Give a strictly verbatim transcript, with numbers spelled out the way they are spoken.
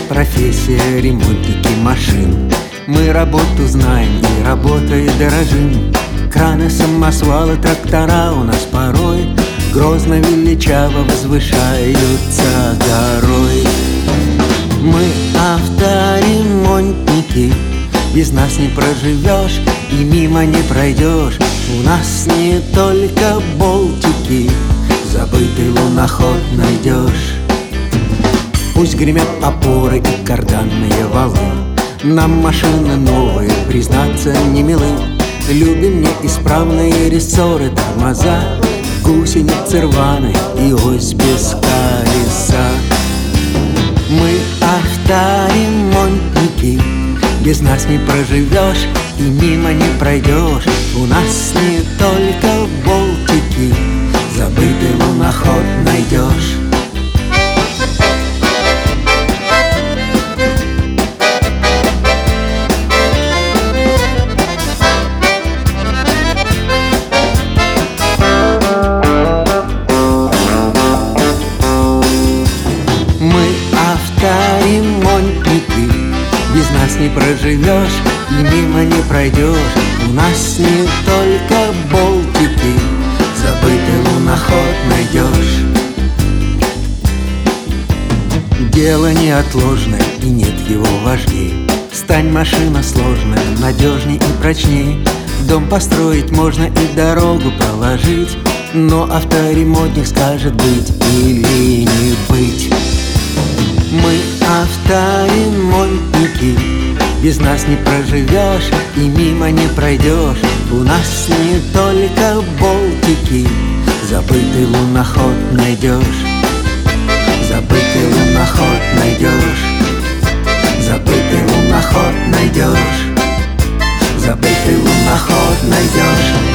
профессия ремонтники машин. Мы работу знаем и работой дорожим. Краны, самосвалы, трактора у нас порой грозно величаво возвышаются горой. Мы авторемонтники, без нас не проживешь и мимо не пройдешь. У нас не только болтики, забытый луноход найдешь. Пусть гремят опоры и карданные валы, нам машины новые, признаться, не милы. Любим неисправные рессоры, тормоза, гусеницы рваные и ось без колеса. Мы авторемонтники, без нас не проживешь и мимо не пройдешь. У нас не только болтики, забытый луноход найдешь. Мы авторемонтники, без нас не проживешь и мимо не пройдешь. У нас не только болтики, забытый луноход найдешь. Дело неотложное и нет его важней. Стань машина сложная, надежней и прочней. Дом построить можно и дорогу проложить, но авторемонтник скажет быть или не быть. Мы авторемонтники, без нас не проживешь и мимо не пройдешь. У нас не только болтики, забытый луноход найдешь. Забытый луноход найдешь. Забытый луноход найдешь. Забытый луноход найдешь.